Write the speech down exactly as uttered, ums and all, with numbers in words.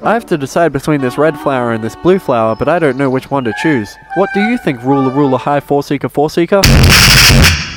I have to decide between this red flower and this blue flower, but I don't know which one to choose. What do you think, Ruler Ruler High Four Seeker Four Seeker?